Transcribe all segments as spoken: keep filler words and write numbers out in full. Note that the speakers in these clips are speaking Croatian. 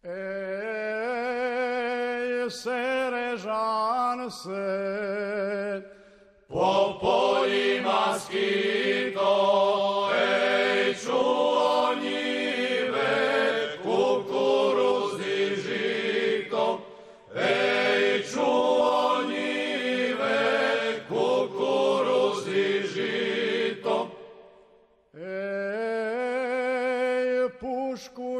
Ej, Serežan se po poljima skito, ej, čuo njive, kukuruz i žito, ej, čuo njive, kukuruz i žito. Ej, pušku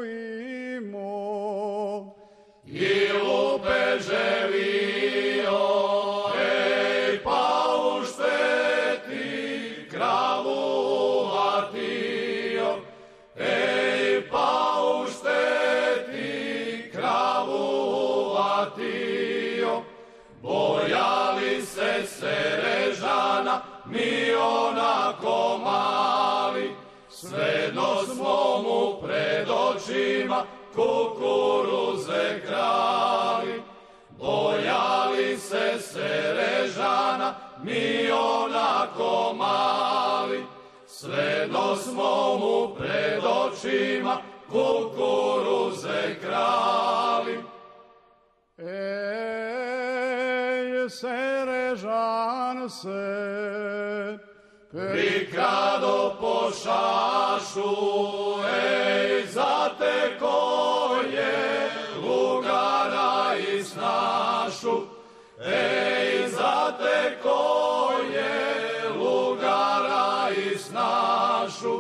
imao i lupeže vio, ej, paušte ti kravu vatio, ej, paušte ti kravu vatio. Bojali se Serežana, mi onako mali, svejedno smo mu pred očima kukuruze krali. Bojali se Serežana, mi onako mali, svejedno smo mu pred očima kukuruze krali. Ej, Serežan se prikrado po šašu, ej, zateko je lugara i snašu, ej, zateko je lugara i snašu.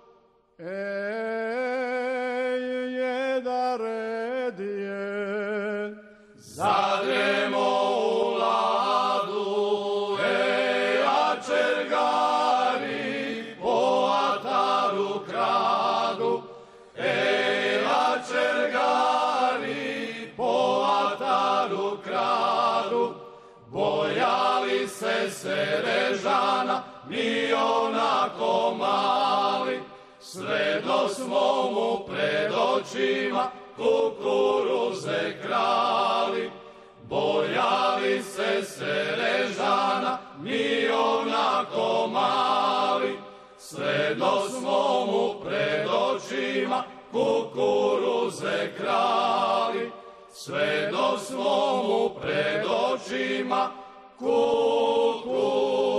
Ej, jedan red je zadremo u ladu, ej, a čergari po ataru kradu, ej, a čergari po ataru kradu. Bojali se Serežana, mi onako mali, svejedno smo mu pred očima kukuruze krali. Bojali se Serežana, mi onako mali, svejedno smo mu pred očima kukuruze krali. Svejedno smo mu pred očima kukuruze